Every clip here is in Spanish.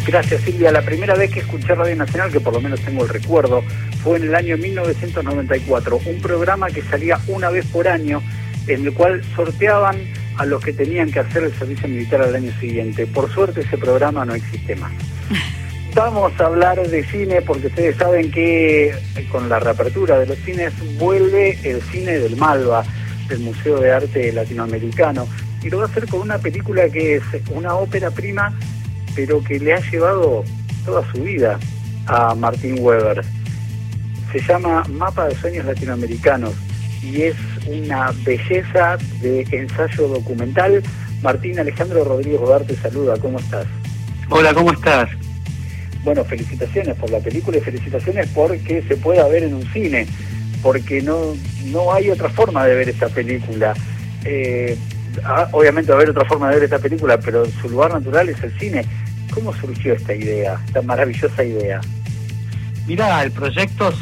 Gracias, Silvia. La primera vez que escuché Radio Nacional, que por lo menos tengo el recuerdo, fue en el año 1994, un programa que salía una vez por año, en el cual sorteaban a los que tenían que hacer el servicio militar al año siguiente. Por suerte ese programa no existe más. Vamos a hablar de cine porque ustedes saben que con la reapertura de los cines vuelve el cine del Malva, del Museo de Arte Latinoamericano, y lo va a hacer con una película que es una ópera prima, pero que le ha llevado toda su vida a Martín Weber. Se llama Mapa de Sueños Latinoamericanos y es una belleza de ensayo documental. Martín, Alejandro Rodríguez Godard te saluda, ¿cómo estás? Hola, ¿cómo estás? Bueno, felicitaciones por la película y felicitaciones porque se pueda ver en un cine, porque no hay otra forma de ver esta película. Obviamente va a haber otra forma de ver esta película, pero su lugar natural es el cine. ¿Cómo surgió esta idea, esta maravillosa idea? Mirá, el proyecto,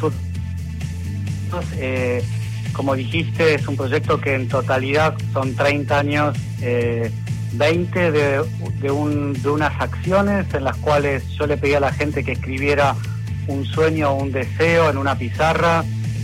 como dijiste, es un proyecto que en totalidad son 30 años, 20 de unas acciones en las cuales yo le pedí a la gente que escribiera un sueño o un deseo en una pizarra.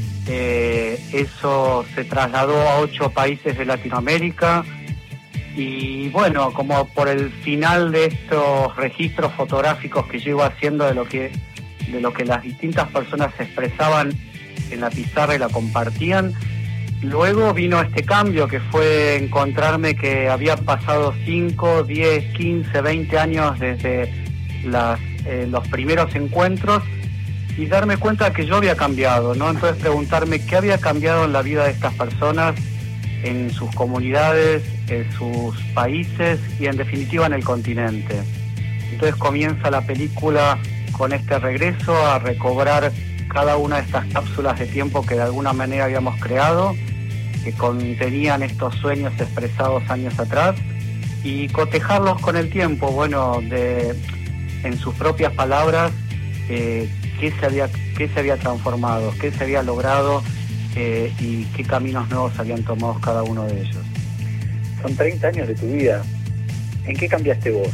Eso se trasladó a 8 países de Latinoamérica y bueno, como por el final de estos registros fotográficos que yo iba haciendo de lo que las distintas personas expresaban en la pizarra y la compartían, luego vino este cambio que fue encontrarme que habían pasado 5, 10, 15, 20 años desde los primeros encuentros y darme cuenta que yo había cambiado, ¿no? Entonces preguntarme qué había cambiado en la vida de estas personas, en sus comunidades, en sus países y en definitiva en el continente. Entonces comienza la película con este regreso a recobrar cada una de estas cápsulas de tiempo que de alguna manera habíamos creado, que contenían estos sueños expresados años atrás y cotejarlos con el tiempo, bueno, en sus propias palabras, qué se había transformado, qué se había logrado y qué caminos nuevos habían tomado cada uno de ellos. Son 30 años de tu vida. ¿En qué cambiaste vos?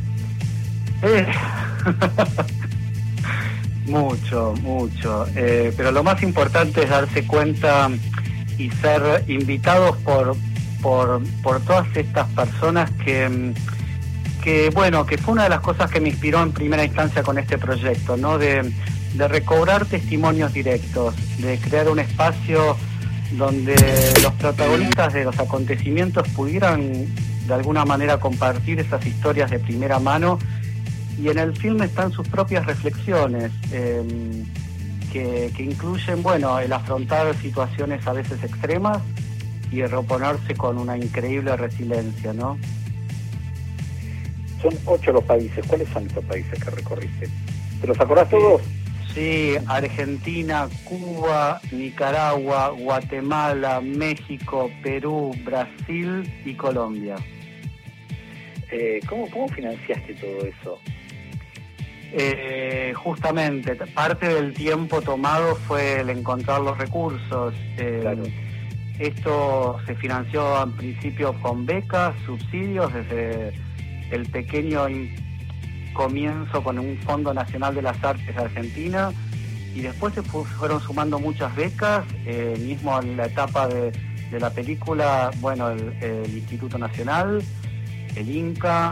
Mucho. Pero lo más importante es darse cuenta y ser invitados por todas estas personas que fue una de las cosas que me inspiró en primera instancia con este proyecto, ¿no? De recobrar testimonios directos, de crear un espacio donde los protagonistas de los acontecimientos pudieran de alguna manera compartir esas historias de primera mano, y en el film están sus propias reflexiones que incluyen, bueno, el afrontar situaciones a veces extremas y el reponerse con una increíble resiliencia, ¿no? Son 8 los países. ¿Cuáles son esos países que recorriste? ¿Te los acordás todos? Sí, Argentina, Cuba, Nicaragua, Guatemala, México, Perú, Brasil y Colombia. ¿Cómo financiaste todo eso? Justamente, parte del tiempo tomado fue el encontrar los recursos. Claro. Esto se financió en principio con becas, subsidios, desde el pequeño comienzo con un Fondo Nacional de las Artes de Argentina, y después se fueron sumando muchas becas, mismo en la etapa de la película, bueno, el Instituto Nacional, el Inca,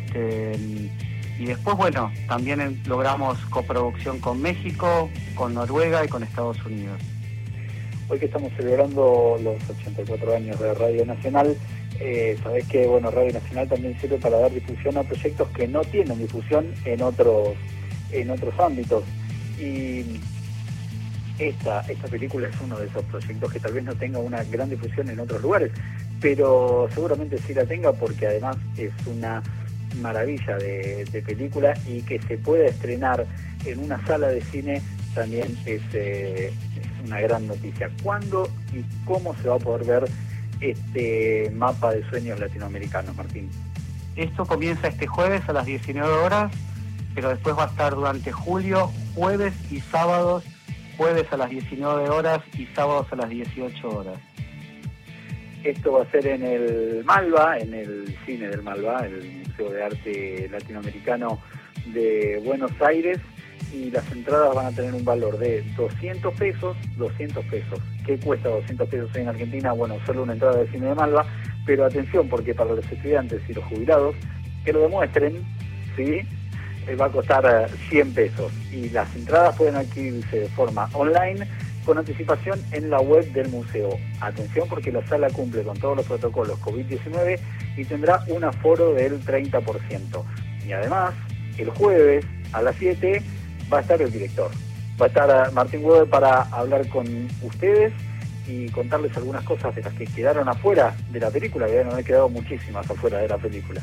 y después, bueno, también logramos coproducción con México, con Noruega y con Estados Unidos. Hoy que estamos celebrando los 84 años de Radio Nacional, sabés que bueno, Radio Nacional también sirve para dar difusión a proyectos que no tienen difusión en otros ámbitos. Y esta película es uno de esos proyectos que tal vez no tenga una gran difusión en otros lugares, pero seguramente sí la tenga, porque además es una maravilla de película, y que se pueda estrenar en una sala de cine también es una gran noticia. ¿Cuándo y cómo se va a poder ver este Mapa de Sueños Latinoamericanos, Martín? Esto comienza este jueves a las 19 horas, pero después va a estar durante julio, jueves y sábados, jueves a las 19 horas y sábados a las 18 horas. Esto va a ser en el Malva, en el cine del Malva, el Museo de Arte Latinoamericano de Buenos Aires, y las entradas van a tener un valor de 200 pesos. ¿Qué cuesta 200 pesos en Argentina? Bueno, solo una entrada de cine de Malva, pero atención, porque para los estudiantes y los jubilados que lo demuestren, ¿sí?, va a costar 100 pesos. Y las entradas pueden adquirirse de forma online con anticipación en la web del museo. Atención, porque la sala cumple con todos los protocolos COVID-19 y tendrá un aforo del 30%. Y además, el jueves a las 7 va a estar el director. Va a estar Martín Weber para hablar con ustedes y contarles algunas cosas de las que quedaron afuera de la película, que deben haber quedado muchísimas afuera de la película.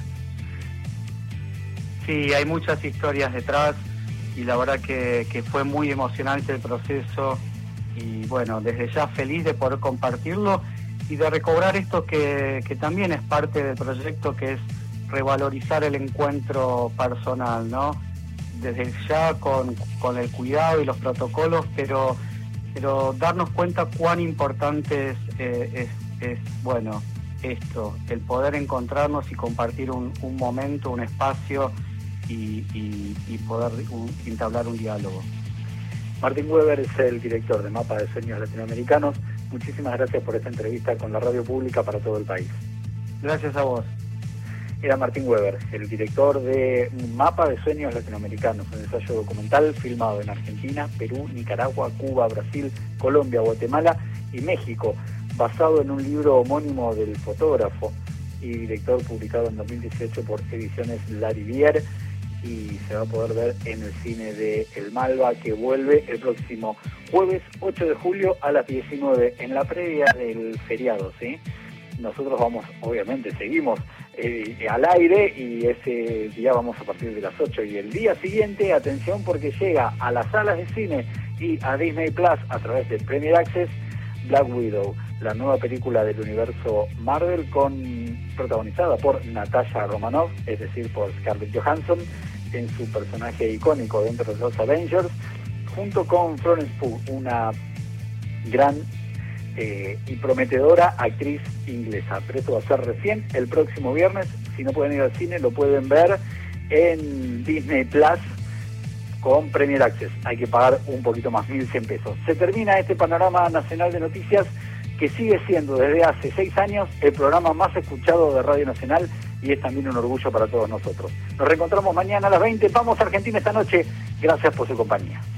Sí, hay muchas historias detrás y la verdad que fue muy emocionante el proceso, y bueno, desde ya feliz de poder compartirlo y de recobrar esto que también es parte del proyecto, que es revalorizar el encuentro personal, ¿no? Desde ya con el cuidado y los protocolos, pero darnos cuenta cuán importante es bueno, esto, el poder encontrarnos y compartir un momento, un espacio y poder entablar un diálogo. Martín Weber es el director de Mapa de Sueños Latinoamericanos. Muchísimas gracias por esta entrevista con la radio pública para todo el país. Gracias a vos. Era Martín Weber, el director de Mapa de Sueños Latinoamericanos, un ensayo documental filmado en Argentina, Perú, Nicaragua, Cuba, Brasil, Colombia, Guatemala y México, basado en un libro homónimo del fotógrafo y director, publicado en 2018 por Ediciones Larivière, y se va a poder ver en el cine de El Malva, que vuelve el próximo jueves 8 de julio a las 19, en la previa del feriado, ¿sí? Nosotros vamos, obviamente, seguimos al aire, y ese día vamos a partir de las 8, y el día siguiente, atención, porque llega a las salas de cine y a Disney Plus a través del Premier Access, Black Widow, la nueva película del universo Marvel, protagonizada por Natasha Romanoff, es decir, por Scarlett Johansson, en su personaje icónico dentro de los Avengers, junto con Florence Pugh, una gran y prometedora actriz inglesa. Pero esto va a ser recién el próximo viernes. Si no pueden ir al cine, lo pueden ver en Disney Plus con Premier Access. Hay que pagar un poquito más, 1.100 pesos. Se termina este panorama nacional de noticias, que sigue siendo desde hace 6 años el programa más escuchado de Radio Nacional, y es también un orgullo para todos nosotros. Nos reencontramos mañana a las 20. Vamos a Argentina esta noche. Gracias por su compañía.